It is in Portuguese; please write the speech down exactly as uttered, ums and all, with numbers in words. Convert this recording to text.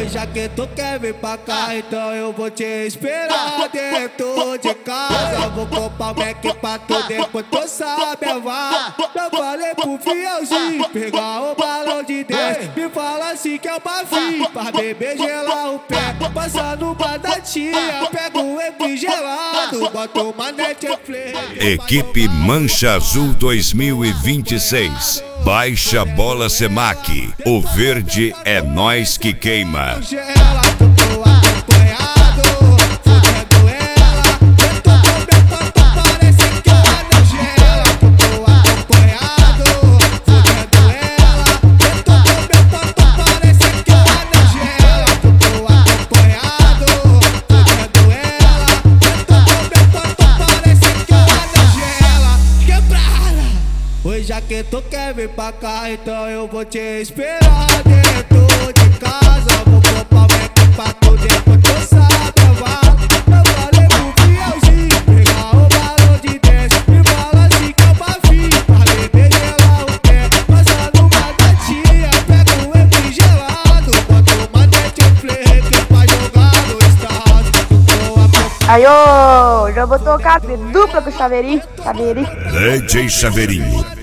Oi, já que tu quer vir pra cá, então eu vou te esperar dentro de casa. Vou comprar o Mac pra tu, depois tu sabe a vá. Eu falei pro fielzinho pegar o balão de dez. Me fala assim que é uma fim pra beber, gelar o pé. Passa no bar da tia, pega um refrigerado, bota uma Netflix. Equipe Mancha Azul dois mil e vinte e seis. Baixa Bola Semac. O verde é nós que queima. Oi, já que tu quer vir pra cá, então eu vou te esperar dentro de casa. Vou comprar o Mac pra tu, depois tu sabe a vá. Eu falei pro fielzinho pegar o balão de dez. Me fala assim que é uma fim pra beber, gelar o pé. Passa no bar da tia, pega um refrigerado, bota uma Netflix pra jogar no estado. Aí, ô, já vou tocar dupla com o Chaveirinho, Chaveirinho. D J Chaveirinho.